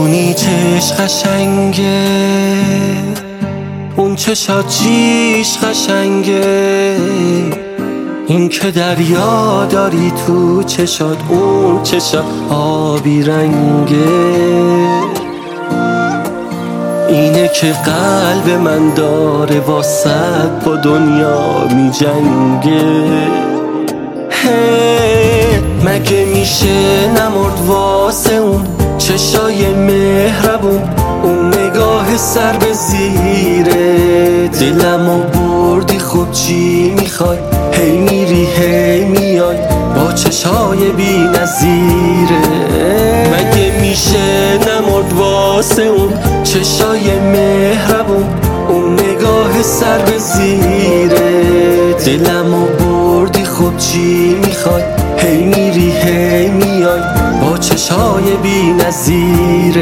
میدونی چش قشنگه، اون چشات چیش قشنگه، این که دریا داری تو چشات، اون چشات آبی رنگه، اینه که قلب من داره واسط با دنیا می جنگه. مگه میشه نمرد واسه اون چشای مهربون، اون نگاه سر به زیره دلمو بردی، خب چی میخوای؟ هی میری هی میای با چشای بی نظیره. مگه میشه نمرد واسه اون چشای مهربون، اون نگاه سر به زیره دلمو بردی، خب چی میخوای؟ هی میری هی میای با چشای بی نظیره.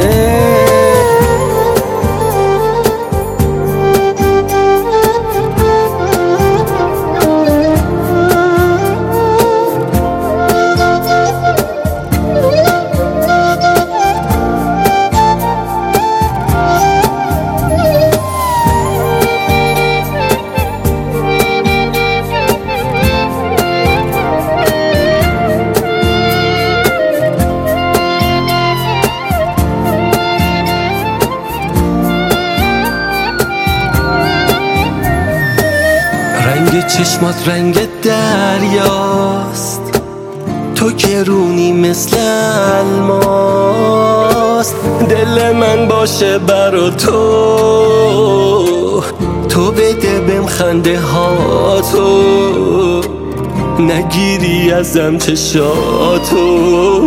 رنگ چشمات رنگ دریاست، تو گرونی مثل الماس، دل من باشه برا تو بده بهم خنده ها، تو نگیری ازم چشاتو.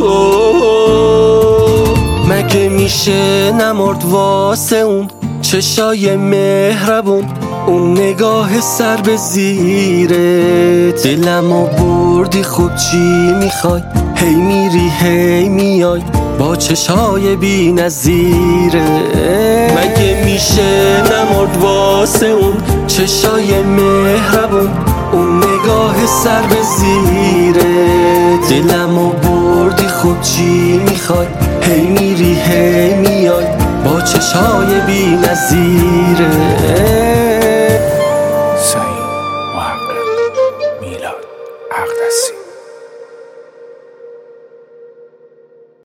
مگه میشه نمرد واسه اون چشای مهربون، اون نگاه سر به زیره دلمو بردی، خب چی میخوای؟ هی میری هی میای با چشای بی نظیره. مگه میشه نمرد واسه اون چشای مهربون، اون نگاه سر به زیره دلمو بردی، خب چی میخوای؟ هی میری هی میای با چشای بی نظیره.